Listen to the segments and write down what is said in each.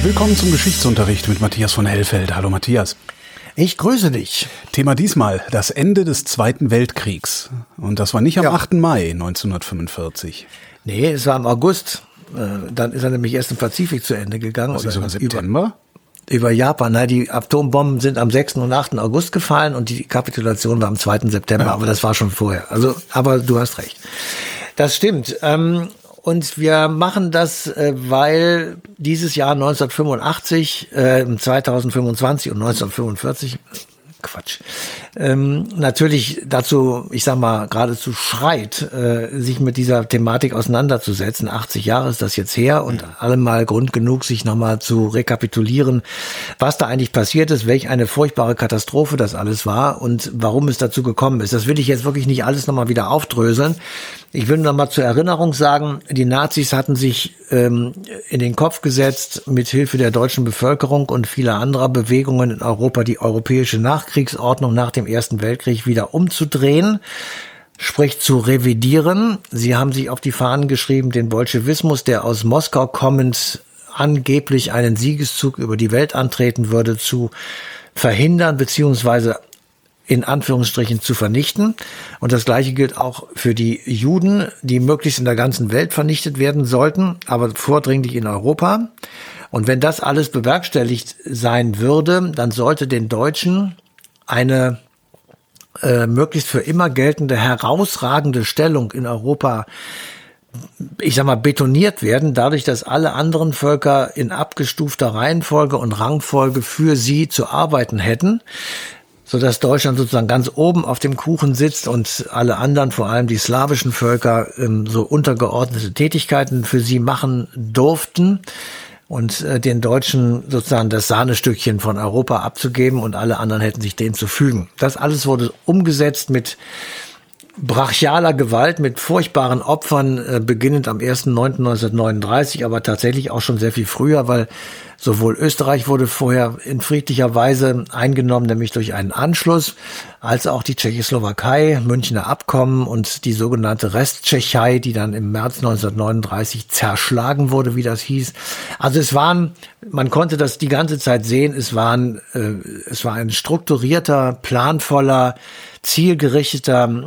Willkommen zum Geschichtsunterricht mit Matthias von Hellfeld. Hallo Matthias. Ich grüße dich. Thema diesmal, das Ende des Zweiten Weltkriegs. Und das war nicht am 8. Mai 1945. Nee, es war im August. Dann ist er nämlich erst im Pazifik zu Ende gegangen. Was ist im September? Über Japan. Nein, die Atombomben sind am 6. und 8. August gefallen und die Kapitulation war am 2. September. Ja. Aber das war schon vorher. Aber du hast recht. Das stimmt. Und wir machen das, weil dieses Jahr 1985, 2025 und 1945, natürlich dazu, ich sag mal, geradezu schreit, sich mit dieser Thematik auseinanderzusetzen. 80 Jahre ist das jetzt her und allemal Grund genug, sich nochmal zu rekapitulieren, was da eigentlich passiert ist, welch eine furchtbare Katastrophe das alles war und warum es dazu gekommen ist. Das will ich jetzt wirklich nicht alles nochmal wieder aufdröseln. Ich will noch mal zur Erinnerung sagen, die Nazis hatten sich in den Kopf gesetzt, mit Hilfe der deutschen Bevölkerung und vieler anderer Bewegungen in Europa die europäische Nachkriegsordnung nach dem Ersten Weltkrieg wieder umzudrehen, sprich zu revidieren. Sie haben sich auf die Fahnen geschrieben, den Bolschewismus, der aus Moskau kommend angeblich einen Siegeszug über die Welt antreten würde, zu verhindern beziehungsweise in Anführungsstrichen zu vernichten. Und das Gleiche gilt auch für die Juden, die möglichst in der ganzen Welt vernichtet werden sollten, aber vordringlich in Europa. Und wenn das alles bewerkstelligt sein würde, dann sollte den Deutschen eine möglichst für immer geltende, herausragende Stellung in Europa, ich sag mal, betoniert werden, dadurch, dass alle anderen Völker in abgestufter Reihenfolge und Rangfolge für sie zu arbeiten hätten, sodass Deutschland sozusagen ganz oben auf dem Kuchen sitzt und alle anderen, vor allem die slawischen Völker, so untergeordnete Tätigkeiten für sie machen durften und den Deutschen sozusagen das Sahnestückchen von Europa abzugeben und alle anderen hätten sich dem zu fügen. Das alles wurde umgesetzt mit brachialer Gewalt, mit furchtbaren Opfern, beginnend am 1.9.1939, aber tatsächlich auch schon sehr viel früher, weil sowohl Österreich wurde vorher in friedlicher Weise eingenommen, nämlich durch einen Anschluss, als auch die Tschechoslowakei, Münchner Abkommen und die sogenannte Resttschechei, die dann im März 1939 zerschlagen wurde, wie das hieß. Also man konnte das die ganze Zeit sehen, es war ein strukturierter, planvoller, zielgerichteter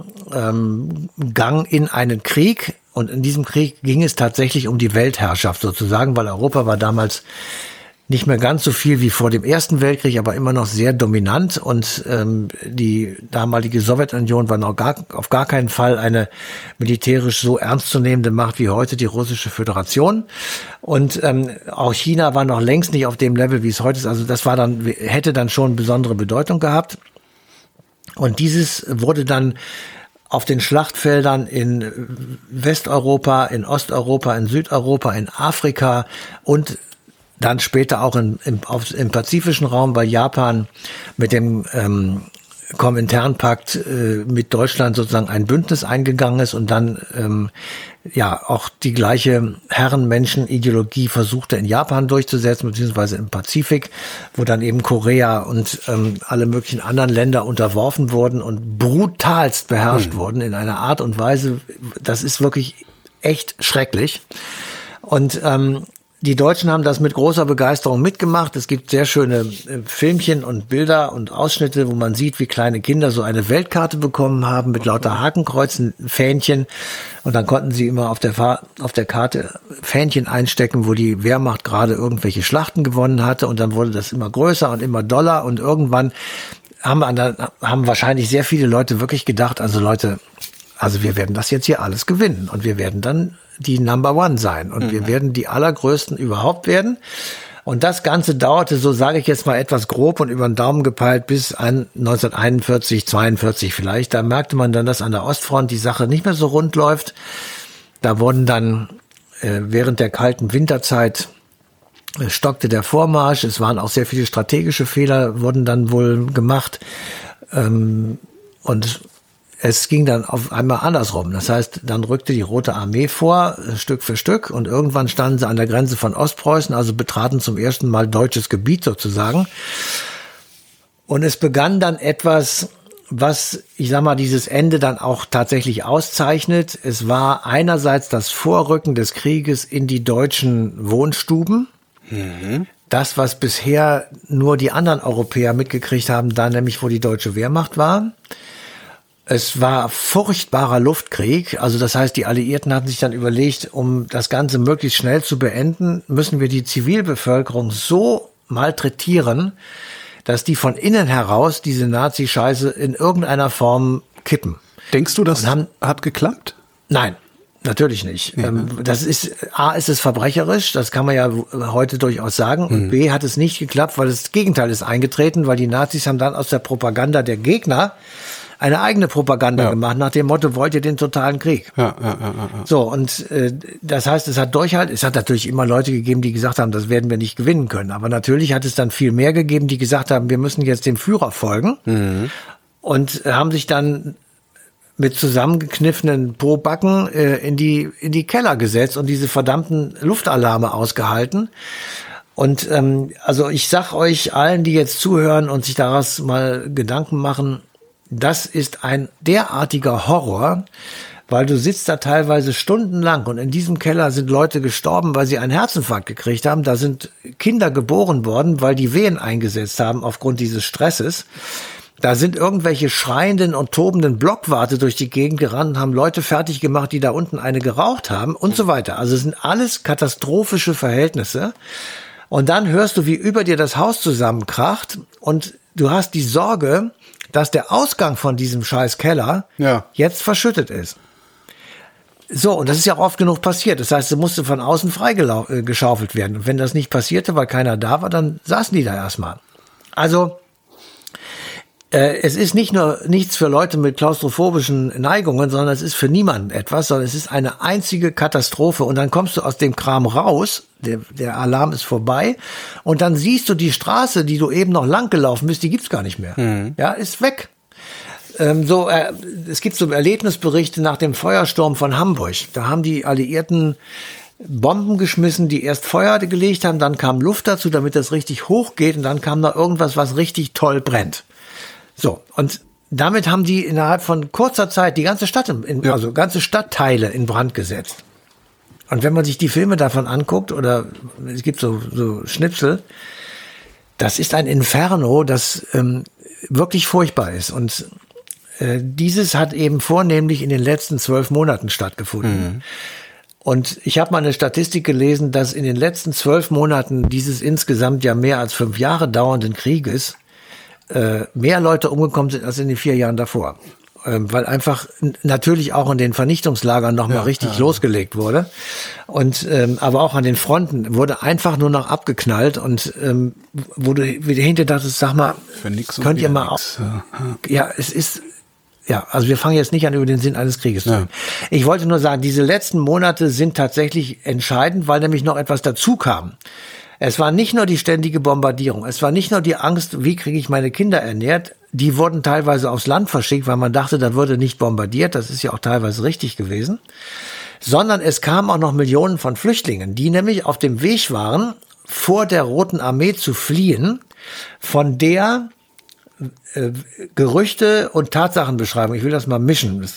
Gang in einen Krieg. Und in diesem Krieg ging es tatsächlich um die Weltherrschaft sozusagen, weil Europa war damals nicht mehr ganz so viel wie vor dem Ersten Weltkrieg, aber immer noch sehr dominant. Und die damalige Sowjetunion war noch auf gar keinen Fall eine militärisch so ernstzunehmende Macht wie heute die Russische Föderation. Und auch China war noch längst nicht auf dem Level, wie es heute ist. Also das hätte dann schon besondere Bedeutung gehabt. Und dieses wurde dann auf den Schlachtfeldern in Westeuropa, in Osteuropa, in Südeuropa, in Afrika und dann später auch im pazifischen Raum, weil Japan mit dem Kominternpakt mit Deutschland sozusagen ein Bündnis eingegangen ist und dann auch die gleiche Herrenmenschen-Ideologie versuchte in Japan durchzusetzen, beziehungsweise im Pazifik, wo dann eben Korea und alle möglichen anderen Länder unterworfen wurden und brutalst beherrscht wurden in einer Art und Weise, das ist wirklich echt schrecklich. Und die Deutschen haben das mit großer Begeisterung mitgemacht. Es gibt sehr schöne Filmchen und Bilder und Ausschnitte, wo man sieht, wie kleine Kinder so eine Weltkarte bekommen haben mit lauter Hakenkreuzen, Fähnchen. Und dann konnten sie immer auf der Karte Fähnchen einstecken, wo die Wehrmacht gerade irgendwelche Schlachten gewonnen hatte. Und dann wurde das immer größer und immer doller. Und irgendwann haben wahrscheinlich sehr viele Leute wirklich gedacht, also wir werden das jetzt hier alles gewinnen. Und wir werden dann die Number One sein und wir werden die allergrößten überhaupt werden. Und das Ganze dauerte, so sage ich jetzt mal etwas grob und über den Daumen gepeilt, bis 1941, 42 vielleicht. Da merkte man dann, dass an der Ostfront die Sache nicht mehr so rund läuft. Da wurden dann während der kalten Winterzeit stockte der Vormarsch. Es waren auch sehr viele strategische Fehler, wurden dann wohl gemacht. Und es ging dann auf einmal andersrum. Das heißt, dann rückte die Rote Armee vor, Stück für Stück, und irgendwann standen sie an der Grenze von Ostpreußen, also betraten zum ersten Mal deutsches Gebiet sozusagen. Und es begann dann etwas, was, ich sag mal, dieses Ende dann auch tatsächlich auszeichnet. Es war einerseits das Vorrücken des Krieges in die deutschen Wohnstuben. das, was bisher nur die anderen Europäer mitgekriegt haben, da nämlich, wo die deutsche Wehrmacht war. Es war furchtbarer Luftkrieg. Also das heißt, die Alliierten hatten sich dann überlegt, um das Ganze möglichst schnell zu beenden, müssen wir die Zivilbevölkerung so malträtieren, dass die von innen heraus diese Nazi-Scheiße in irgendeiner Form kippen. Denkst du, das hat geklappt? Nein. Natürlich nicht. Ja. Das ist, A, ist es verbrecherisch, das kann man ja heute durchaus sagen. Und B, hat es nicht geklappt, weil das Gegenteil ist eingetreten, weil die Nazis haben dann aus der Propaganda der Gegner eine eigene Propaganda gemacht, nach dem Motto, wollt ihr den totalen Krieg? Ja. So, und das heißt, es hat natürlich immer Leute gegeben, die gesagt haben, das werden wir nicht gewinnen können. Aber natürlich hat es dann viel mehr gegeben, die gesagt haben, wir müssen jetzt dem Führer folgen. Und haben sich dann mit zusammengekniffenen Pobacken in die Keller gesetzt und diese verdammten Luftalarme ausgehalten. Und also ich sag euch allen, die jetzt zuhören und sich daraus mal Gedanken machen, das ist ein derartiger Horror, weil du sitzt da teilweise stundenlang und in diesem Keller sind Leute gestorben, weil sie einen Herzinfarkt gekriegt haben. Da sind Kinder geboren worden, weil die Wehen eingesetzt haben aufgrund dieses Stresses. Da sind irgendwelche schreienden und tobenden Blockwarte durch die Gegend gerannt, haben Leute fertig gemacht, die da unten eine geraucht haben und so weiter. Also es sind alles katastrophische Verhältnisse. Und dann hörst du, wie über dir das Haus zusammenkracht und du hast die Sorge, dass der Ausgang von diesem scheiß Keller jetzt verschüttet ist. So, und das ist ja auch oft genug passiert. Das heißt, es musste von außen freigeschaufelt werden. Und wenn das nicht passierte, weil keiner da war, dann saßen die da erstmal. Also es ist nicht nur nichts für Leute mit klaustrophobischen Neigungen, sondern es ist für niemanden etwas, sondern es ist eine einzige Katastrophe. Und dann kommst du aus dem Kram raus, der Alarm ist vorbei, und dann siehst du die Straße, die du eben noch lang gelaufen bist, die gibt's gar nicht mehr. Ja, ist weg. Es gibt so Erlebnisberichte nach dem Feuersturm von Hamburg. Da haben die Alliierten Bomben geschmissen, die erst Feuer gelegt haben, dann kam Luft dazu, damit das richtig hoch geht, und dann kam da irgendwas, was richtig toll brennt. So, und damit haben die innerhalb von kurzer Zeit die ganze Stadt, also ganze Stadtteile in Brand gesetzt. Und wenn man sich die Filme davon anguckt, oder es gibt so Schnipsel, das ist ein Inferno, das wirklich furchtbar ist. Und dieses hat eben vornehmlich in den letzten 12 Monaten stattgefunden. Und ich habe mal eine Statistik gelesen, dass in den letzten 12 Monaten dieses insgesamt ja mehr als 5 Jahre dauernden Krieges mehr Leute umgekommen sind als in den 4 Jahren davor. Weil einfach natürlich auch in den Vernichtungslagern nochmal richtig losgelegt wurde. Und aber auch an den Fronten wurde einfach nur noch abgeknallt. Und wo du wieder hinter dachtest, sag mal, könnt ihr mal auf. Ja, es ist. Ja, also wir fangen jetzt nicht an, über den Sinn eines Krieges zu reden. Ich wollte nur sagen, diese letzten Monate sind tatsächlich entscheidend, weil nämlich noch etwas dazu kam. Es war nicht nur die ständige Bombardierung, es war nicht nur die Angst, wie kriege ich meine Kinder ernährt, die wurden teilweise aufs Land verschickt, weil man dachte, da würde nicht bombardiert, das ist ja auch teilweise richtig gewesen, sondern es kamen auch noch Millionen von Flüchtlingen, die nämlich auf dem Weg waren, vor der Roten Armee zu fliehen, von der Gerüchte und Tatsachenbeschreibung, ich will das mal mischen,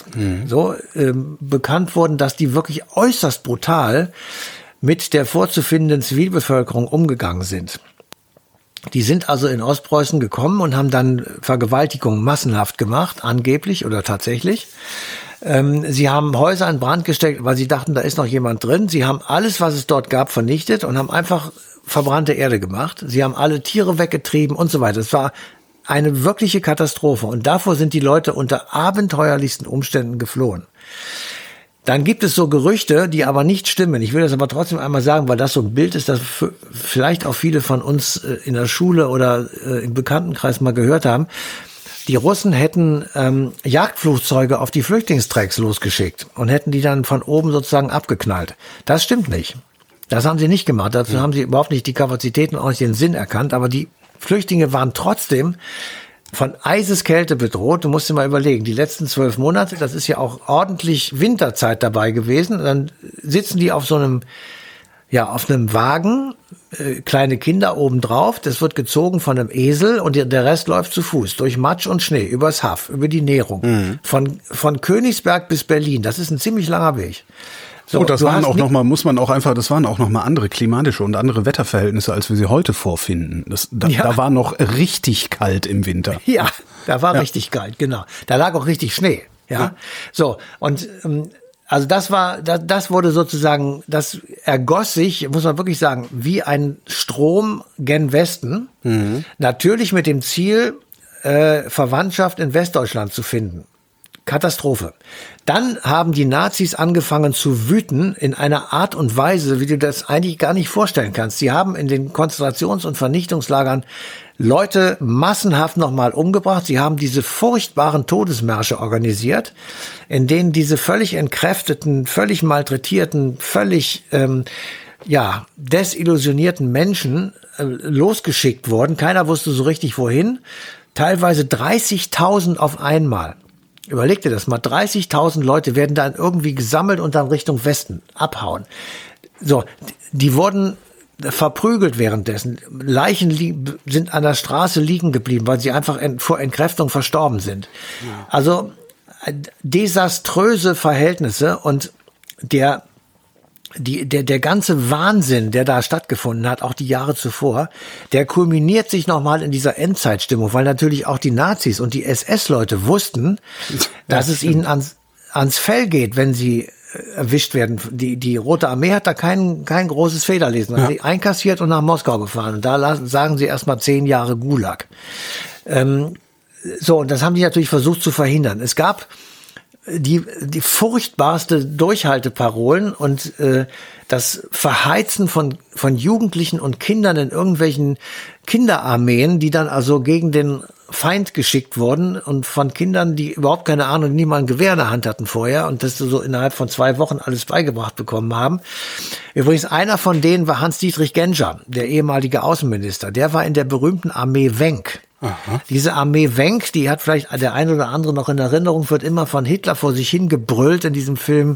bekannt wurden, dass die wirklich äußerst brutal mit der vorzufindenden Zivilbevölkerung umgegangen sind. Die sind also in Ostpreußen gekommen und haben dann Vergewaltigungen massenhaft gemacht, angeblich oder tatsächlich. Sie haben Häuser in Brand gesteckt, weil sie dachten, da ist noch jemand drin. Sie haben alles, was es dort gab, vernichtet und haben einfach verbrannte Erde gemacht. Sie haben alle Tiere weggetrieben und so weiter. Es war eine wirkliche Katastrophe und davor sind die Leute unter abenteuerlichsten Umständen geflohen. Dann gibt es so Gerüchte, die aber nicht stimmen. Ich will das aber trotzdem einmal sagen, weil das so ein Bild ist, das vielleicht auch viele von uns in der Schule oder im Bekanntenkreis mal gehört haben. Die Russen hätten Jagdflugzeuge auf die Flüchtlingstracks losgeschickt und hätten die dann von oben sozusagen abgeknallt. Das stimmt nicht. Das haben sie nicht gemacht. Dazu haben sie überhaupt nicht die Kapazitäten und auch nicht den Sinn erkannt. Aber die Flüchtlinge waren trotzdem von Eiseskälte bedroht. Du musst dir mal überlegen, die letzten 12 Monate, das ist ja auch ordentlich Winterzeit dabei gewesen. Und dann sitzen die auf so einem, auf einem Wagen, kleine Kinder obendrauf. Das wird gezogen von einem Esel und der Rest läuft zu Fuß durch Matsch und Schnee, übers Haff, über die Nährung. Von Königsberg bis Berlin. Das ist ein ziemlich langer Weg. So, und das waren auch noch mal, das waren auch noch mal andere klimatische und andere Wetterverhältnisse, als wir sie heute vorfinden. Da war noch richtig kalt im Winter. Ja, da war richtig kalt, genau. Da lag auch richtig Schnee. Ja. So, und also das wurde sozusagen, das ergoss sich, muss man wirklich sagen, wie ein Strom gen Westen. Mhm. Natürlich mit dem Ziel, Verwandtschaft in Westdeutschland zu finden. Katastrophe. Dann haben die Nazis angefangen zu wüten in einer Art und Weise, wie du das eigentlich gar nicht vorstellen kannst. Sie haben in den Konzentrations- und Vernichtungslagern Leute massenhaft nochmal umgebracht. Sie haben diese furchtbaren Todesmärsche organisiert, in denen diese völlig entkräfteten, völlig malträtierten, völlig desillusionierten Menschen losgeschickt wurden. Keiner wusste so richtig wohin. Teilweise 30.000 auf einmal. Überleg dir das mal, 30.000 Leute werden dann irgendwie gesammelt und dann Richtung Westen abhauen. So, die wurden verprügelt währenddessen. Leichen sind an der Straße liegen geblieben, weil sie einfach vor Entkräftung verstorben sind. Ja. Also desaströse Verhältnisse und der ganze Wahnsinn, der da stattgefunden hat, auch die Jahre zuvor, der kulminiert sich nochmal in dieser Endzeitstimmung, weil natürlich auch die Nazis und die SS-Leute wussten, dass es ihnen ans Fell geht, wenn sie erwischt werden. Die Rote Armee hat da kein großes Federlesen. Hat sie einkassiert und nach Moskau gefahren. Und da sagen sie erstmal 10 Jahre Gulag. So, und das haben die natürlich versucht zu verhindern. Es gab die furchtbarste Durchhalteparolen und das Verheizen von Jugendlichen und Kindern in irgendwelchen Kinderarmeen, die dann also gegen den Feind geschickt wurden und von Kindern, die überhaupt keine Ahnung, nie mal ein Gewehr in der Hand hatten vorher und das so innerhalb von 2 Wochen alles beigebracht bekommen haben. Übrigens, einer von denen war Hans-Dietrich Genscher, der ehemalige Außenminister. Der war in der berühmten Armee Wenck. Aha. Diese Armee Wenck, die hat vielleicht der ein oder andere noch in Erinnerung, wird immer von Hitler vor sich hingebrüllt in diesem Film,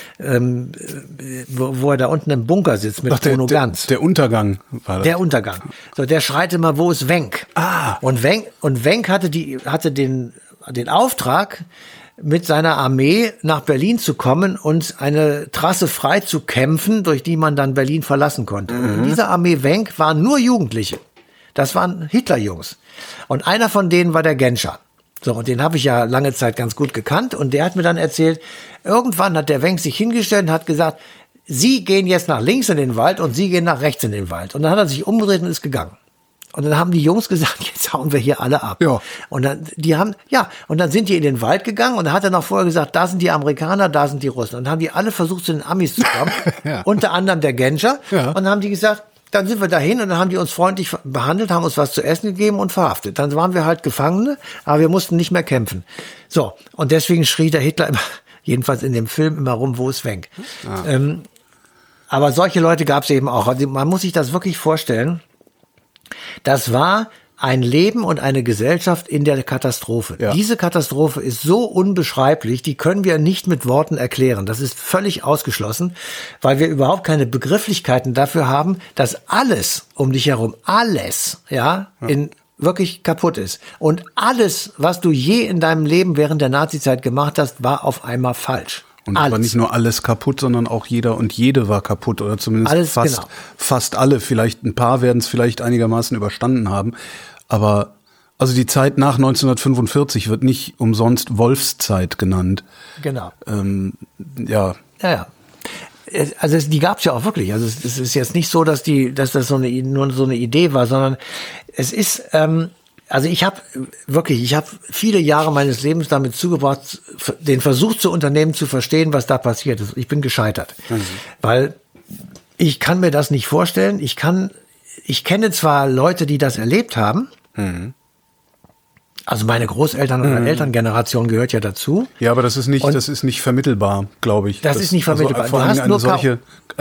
wo er da unten im Bunker sitzt mit Bruno Ganz. Der Untergang war das. Der Untergang. So, der schreit immer, wo ist Wenck? Ah. Und Wenck hatte den Auftrag, mit seiner Armee nach Berlin zu kommen und eine Trasse frei zu kämpfen, durch die man dann Berlin verlassen konnte. Mhm. Und in dieser Armee Wenck waren nur Jugendliche. Das waren Hitlerjungs. Und einer von denen war der Genscher. So, und den habe ich ja lange Zeit ganz gut gekannt. Und der hat mir dann erzählt, irgendwann hat der Wenck sich hingestellt und hat gesagt, Sie gehen jetzt nach links in den Wald und Sie gehen nach rechts in den Wald. Und dann hat er sich umgedreht und ist gegangen. Und dann haben die Jungs gesagt, jetzt hauen wir hier alle ab. Ja. Und dann sind die in den Wald gegangen und dann hat er noch vorher gesagt, da sind die Amerikaner, da sind die Russen. Und dann haben die alle versucht, zu den Amis zu kommen. Ja. Unter anderem der Genscher. Ja. Und dann haben die gesagt, dann sind wir dahin und dann haben die uns freundlich behandelt, haben uns was zu essen gegeben und verhaftet. Dann waren wir halt Gefangene, aber wir mussten nicht mehr kämpfen. So, und deswegen schrie der Hitler immer, jedenfalls in dem Film, immer rum, wo ist Wenck? Ah. Aber solche Leute gab es eben auch. Also man muss sich das wirklich vorstellen. Das war ein Leben und eine Gesellschaft in der Katastrophe. Ja. Diese Katastrophe ist so unbeschreiblich, die können wir nicht mit Worten erklären. Das ist völlig ausgeschlossen, weil wir überhaupt keine Begrifflichkeiten dafür haben, dass alles um dich herum, alles, wirklich kaputt ist. Und alles, was du je in deinem Leben während der Nazizeit gemacht hast, war auf einmal falsch. Und aber nicht nur alles kaputt, sondern auch jeder und jede war kaputt oder zumindest fast alle. Vielleicht ein paar werden es vielleicht einigermaßen überstanden haben. Aber also die Zeit nach 1945 wird nicht umsonst Wolfszeit genannt. Genau. Ja. Also die gab es ja auch wirklich. Also es ist jetzt nicht so, dass das nur so eine Idee war, sondern es ist also ich habe viele Jahre meines Lebens damit zugebracht, den Versuch zu unternehmen, zu verstehen, was da passiert ist. Ich bin gescheitert. Mhm. Weil ich kann mir das nicht vorstellen. Ich kenne zwar Leute, die das erlebt haben. Mhm. Also meine Großeltern oder Elterngeneration gehört ja dazu. Ja, aber das ist nicht vermittelbar, glaube ich. Das ist nicht vermittelbar. Also vor allem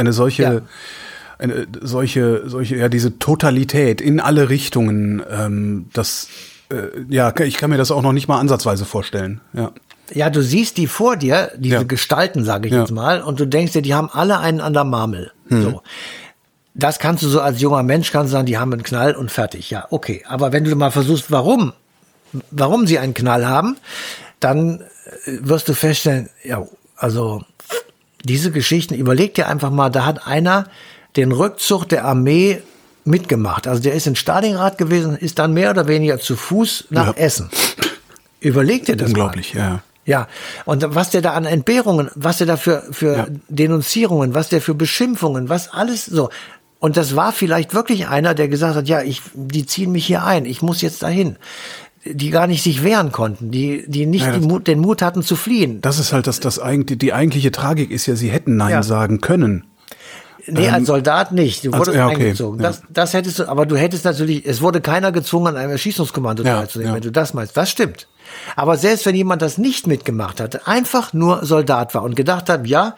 diese Totalität in alle Richtungen, ich kann mir das auch noch nicht mal ansatzweise vorstellen, ja. Ja, du siehst die vor dir, diese Gestalten, sage ich jetzt mal, und du denkst dir, die haben alle einen an der Marmel, so. Das kannst du so als junger Mensch, kannst du sagen, die haben einen Knall und fertig, ja, okay. Aber wenn du mal versuchst, warum sie einen Knall haben, dann wirst du feststellen, ja, also diese Geschichten, überleg dir einfach mal, da hat einer den Rückzug der Armee mitgemacht. Also der ist in Stalingrad gewesen, ist dann mehr oder weniger zu Fuß nach Essen. Überleg dir das unglaublich, mal. Ja. Ja, und was der da an Entbehrungen, was der da für Denunzierungen, was der für Beschimpfungen, was alles so. Und das war vielleicht wirklich einer, der gesagt hat, ja, die ziehen mich hier ein, ich muss jetzt dahin. Die gar nicht sich wehren konnten, die nicht den Mut hatten zu fliehen. Das ist halt die eigentliche Tragik ist ja, sie hätten Nein sagen können. Nee, als Soldat nicht. Du wurdest eingezogen. Das hättest du, aber du hättest natürlich, es wurde keiner gezwungen, an einem Erschießungskommando teilzunehmen, wenn du das meinst. Das stimmt. Aber selbst wenn jemand das nicht mitgemacht hatte, einfach nur Soldat war und gedacht hat, ja,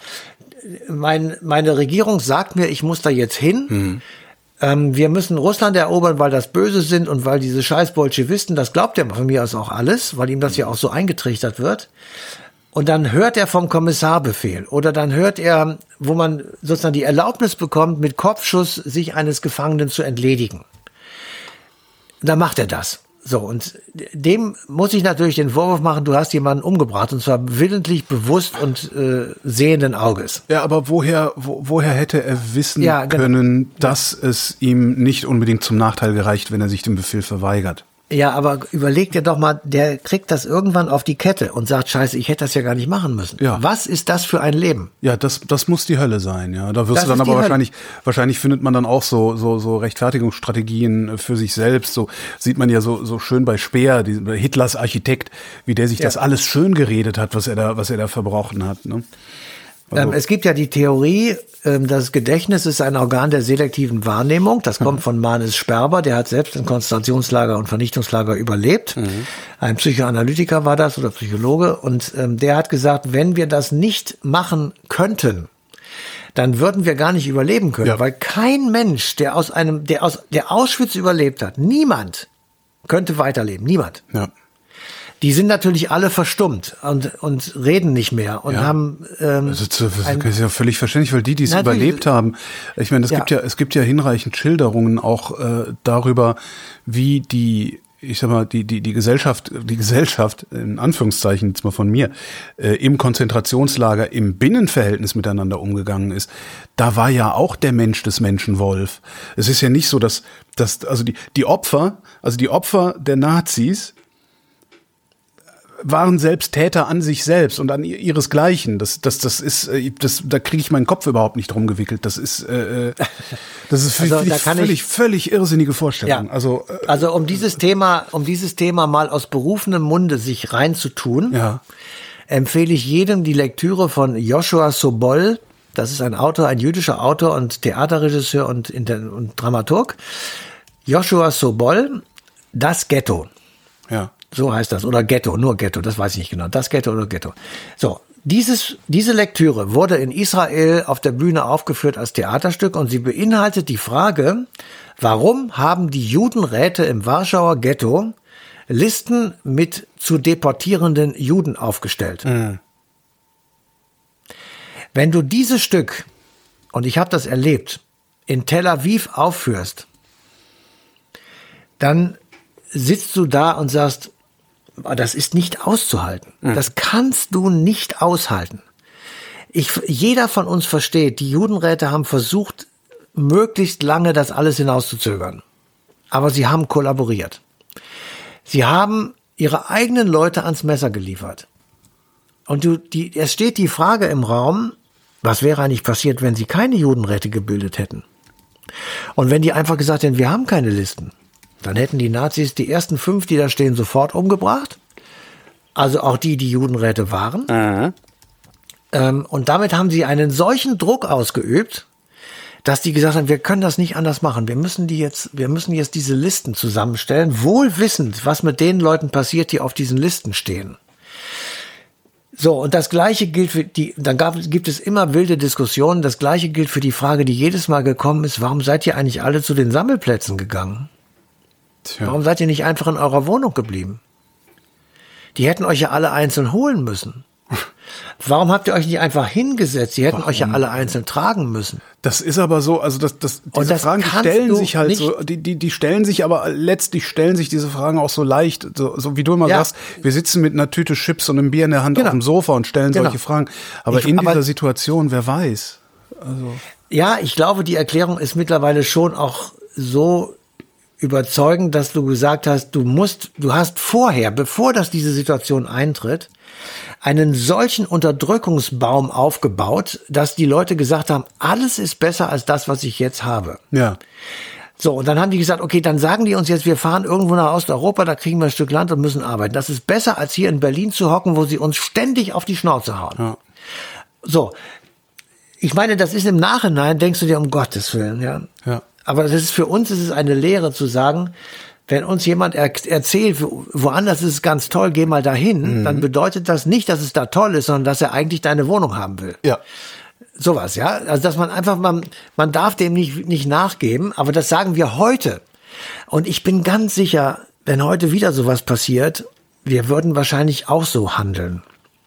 meine Regierung sagt mir, ich muss da jetzt hin. Wir müssen Russland erobern, weil das böse sind und weil diese scheiß Bolschewisten, das glaubt er von mir aus auch alles, weil ihm das ja auch so eingetrichtert wird. Und dann hört er vom Kommissarbefehl oder dann hört er, wo man sozusagen die Erlaubnis bekommt, mit Kopfschuss sich eines Gefangenen zu entledigen. Dann macht er das. So, und dem muss ich natürlich den Vorwurf machen, du hast jemanden umgebracht, und zwar willentlich, bewusst und sehenden Auges. Ja, aber woher hätte er wissen können, dass es ihm nicht unbedingt zum Nachteil gereicht, wenn er sich dem Befehl verweigert? Ja, aber überleg dir doch mal, der kriegt das irgendwann auf die Kette und sagt, scheiße, ich hätte das ja gar nicht machen müssen. Ja. Was ist das für ein Leben? Ja, das muss die Hölle sein, ja. Da wirst du dann aber wahrscheinlich findet man dann auch so Rechtfertigungsstrategien für sich selbst. So sieht man ja so schön bei Speer, Hitlers Architekt, wie der sich das alles schön geredet hat, was er da verbrochen hat, ne? Also es gibt ja die Theorie, das Gedächtnis ist ein Organ der selektiven Wahrnehmung. Das kommt von Manis Sperber, der hat selbst ein Konzentrationslager und Vernichtungslager überlebt. Ein Psychoanalytiker war das oder Psychologe. Und der hat gesagt, wenn wir das nicht machen könnten, dann würden wir gar nicht überleben können. Weil kein Mensch, der Auschwitz überlebt hat, niemand könnte weiterleben. Niemand. Ja. Die sind natürlich alle verstummt und reden nicht mehr und haben. Das ist ja völlig verständlich, weil die es überlebt haben. Ich meine, es gibt ja hinreichend Schilderungen auch darüber, wie die Gesellschaft in Anführungszeichen jetzt mal von mir im Konzentrationslager im Binnenverhältnis miteinander umgegangen ist. Da war ja auch der Mensch des Menschen Wolf. Es ist ja nicht so, dass die Opfer der Nazis waren selbst Täter an sich selbst und an ihresgleichen. Da kriege ich meinen Kopf überhaupt nicht drum gewickelt. Das ist völlig irrsinnige Vorstellung. Ja. Also um dieses Thema mal aus berufenem Munde sich reinzutun, empfehle ich jedem die Lektüre von Joshua Sobol. Das ist ein jüdischer Autor und Theaterregisseur und Dramaturg. Joshua Sobol, Das Ghetto. Ja. So heißt das. Oder Ghetto, nur Ghetto, das weiß ich nicht genau. Das Ghetto oder Ghetto. So, diese Lektüre wurde in Israel auf der Bühne aufgeführt als Theaterstück und sie beinhaltet die Frage, warum haben die Judenräte im Warschauer Ghetto Listen mit zu deportierenden Juden aufgestellt? Wenn du dieses Stück, und ich habe das erlebt, in Tel Aviv aufführst, dann sitzt du da und sagst, das ist nicht auszuhalten. Das kannst du nicht aushalten. Jeder von uns versteht, die Judenräte haben versucht, möglichst lange das alles hinauszuzögern. Aber sie haben kollaboriert. Sie haben ihre eigenen Leute ans Messer geliefert. Und es steht die Frage im Raum, was wäre eigentlich passiert, wenn sie keine Judenräte gebildet hätten? Und wenn die einfach gesagt hätten, wir haben keine Listen, dann hätten die Nazis die ersten 5, die da stehen, sofort umgebracht. Also auch die Judenräte waren. Und damit haben sie einen solchen Druck ausgeübt, dass die gesagt haben, wir können das nicht anders machen. Wir müssen jetzt diese Listen zusammenstellen, wohl wissend, was mit den Leuten passiert, die auf diesen Listen stehen. So, und das Gleiche gilt gibt es immer wilde Diskussionen. Das Gleiche gilt für die Frage, die jedes Mal gekommen ist, warum seid ihr eigentlich alle zu den Sammelplätzen gegangen? Tja. Warum seid ihr nicht einfach in eurer Wohnung geblieben? Die hätten euch ja alle einzeln holen müssen. Warum habt ihr euch nicht einfach hingesetzt? Sie hätten euch ja alle einzeln tragen müssen. Das ist aber so, also diese Fragen, die stellen sich halt so, die stellen sich, aber letztlich stellen sich diese Fragen auch so leicht, so wie du immer sagst, wir sitzen mit einer Tüte Chips und einem Bier in der Hand auf dem Sofa und stellen solche Fragen. Aber in dieser Situation, wer weiß? Also. Ja, ich glaube, die Erklärung ist mittlerweile schon auch so überzeugend, dass du gesagt hast, du hast vorher, bevor diese Situation eintritt, einen solchen Unterdrückungsbaum aufgebaut, dass die Leute gesagt haben, alles ist besser als das, was ich jetzt habe. Ja. So, und dann haben die gesagt, okay, dann sagen die uns jetzt, wir fahren irgendwo nach Osteuropa, da kriegen wir ein Stück Land und müssen arbeiten. Das ist besser, als hier in Berlin zu hocken, wo sie uns ständig auf die Schnauze hauen. Ja. So, ich meine, das ist im Nachhinein, denkst du dir, um Gottes Willen, ja. Aber das ist für uns ist es eine Lehre zu sagen, wenn uns jemand erzählt, woanders ist es ganz toll, geh mal dahin, dann bedeutet das nicht, dass es da toll ist, sondern dass er eigentlich deine Wohnung haben will. Ja. Sowas, ja. Also, dass man einfach, man darf dem nicht nachgeben, aber das sagen wir heute. Und ich bin ganz sicher, wenn heute wieder sowas passiert, wir würden wahrscheinlich auch so handeln.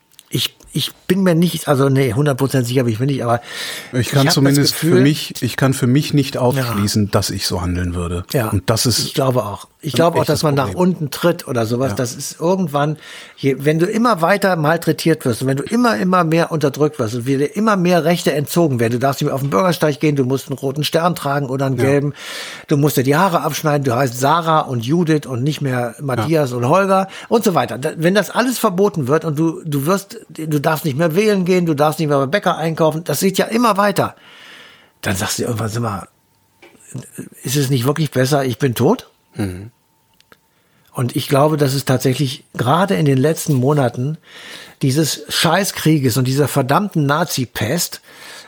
Ich bin mir nicht, 100% sicher bin ich mir nicht, aber ich kann zumindest für mich nicht ausschließen, dass ich so handeln würde. Ja. Und das ist. Ich glaube auch. Ich glaube auch, dass man nach unten tritt oder sowas. Ja. Das ist irgendwann, wenn du immer weiter malträtiert wirst und wenn du immer mehr unterdrückt wirst und dir immer mehr Rechte entzogen werden, du darfst nicht mehr auf den Bürgersteig gehen, du musst einen roten Stern tragen oder einen gelben, du musst dir die Haare abschneiden, du heißt Sarah und Judith und nicht mehr Matthias und Holger und so weiter. Wenn das alles verboten wird und du darfst nicht mehr wählen gehen, du darfst nicht mehr beim Bäcker einkaufen, das geht ja immer weiter. Dann sagst du irgendwann immer, ist es nicht wirklich besser, ich bin tot? Mhm. Und ich glaube, dass es tatsächlich gerade in den letzten Monaten dieses Scheißkrieges und dieser verdammten Nazi-Pest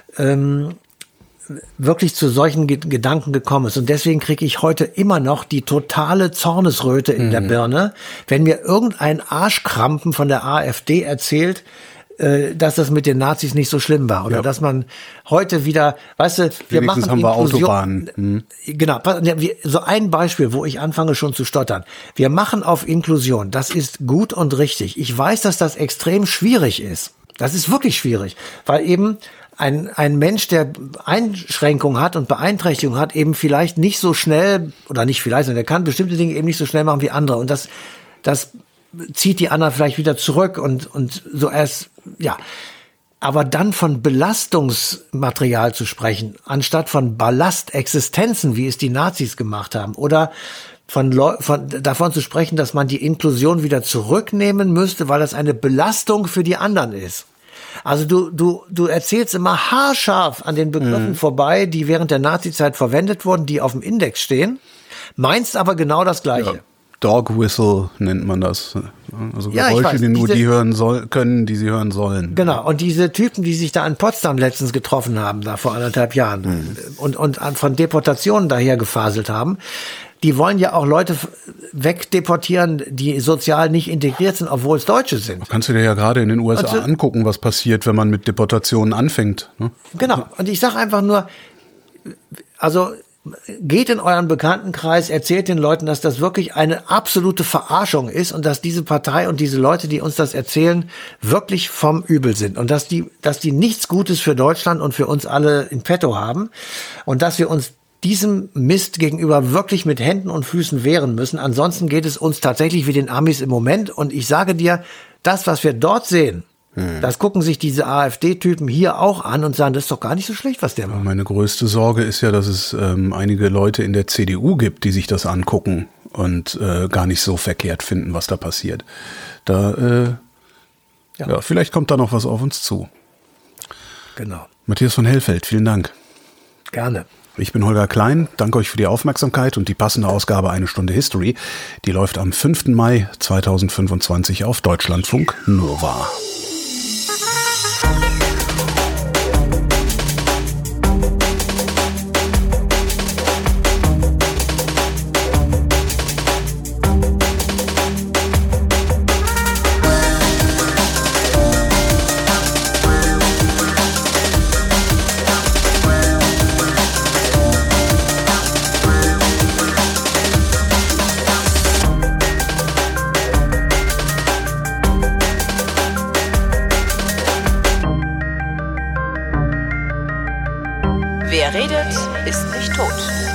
wirklich zu solchen Gedanken gekommen ist. Und deswegen kriege ich heute immer noch die totale Zornesröte in der Birne, wenn mir irgendein Arschkrampen von der AfD erzählt, dass das mit den Nazis nicht so schlimm war. Oder dass man heute wieder, weißt du, wir machen haben wir Autobahnen. Genau, so ein Beispiel, wo ich anfange schon zu stottern. Wir machen auf Inklusion. Das ist gut und richtig. Ich weiß, dass das extrem schwierig ist. Das ist wirklich schwierig, weil eben ein Mensch, der Einschränkungen hat und Beeinträchtigungen hat, eben vielleicht nicht so schnell, oder nicht vielleicht, sondern der kann bestimmte Dinge eben nicht so schnell machen wie andere. Und das zieht die anderen vielleicht wieder zurück und so erst, ja. Aber dann von Belastungsmaterial zu sprechen, anstatt von Ballastexistenzen, wie es die Nazis gemacht haben, oder davon zu sprechen, dass man die Inklusion wieder zurücknehmen müsste, weil das eine Belastung für die anderen ist. Also du erzählst immer haarscharf an den Begriffen vorbei, die während der Nazizeit verwendet wurden, die auf dem Index stehen, meinst aber genau das Gleiche. Ja. Dog Whistle nennt man das. Also Geräusche, die nur die hören können, die sie hören sollen. Genau. Und diese Typen, die sich da in Potsdam letztens getroffen haben, da vor 1,5 Jahren, und von Deportationen daher gefaselt haben, die wollen ja auch Leute wegdeportieren, die sozial nicht integriert sind, obwohl es Deutsche sind. Kannst du dir ja gerade in den USA angucken, was passiert, wenn man mit Deportationen anfängt. Ne? Genau. Und ich sage einfach nur, also geht in euren Bekanntenkreis, erzählt den Leuten, dass das wirklich eine absolute Verarschung ist und dass diese Partei und diese Leute, die uns das erzählen, wirklich vom Übel sind und dass die nichts Gutes für Deutschland und für uns alle in petto haben und dass wir uns diesem Mist gegenüber wirklich mit Händen und Füßen wehren müssen. Ansonsten geht es uns tatsächlich wie den Amis im Moment. Und ich sage dir, das, was wir dort sehen, das gucken sich diese AfD-Typen hier auch an und sagen, das ist doch gar nicht so schlecht, was der macht. Meine größte Sorge ist ja, dass es einige Leute in der CDU gibt, die sich das angucken und gar nicht so verkehrt finden, was da passiert. Vielleicht kommt da noch was auf uns zu. Genau. Matthias von Hellfeld, vielen Dank. Gerne. Ich bin Holger Klein, danke euch für die Aufmerksamkeit und die passende Ausgabe Eine Stunde History. Die läuft am 5. Mai 2025 auf Deutschlandfunk Nova. Wer redet, ist nicht tot.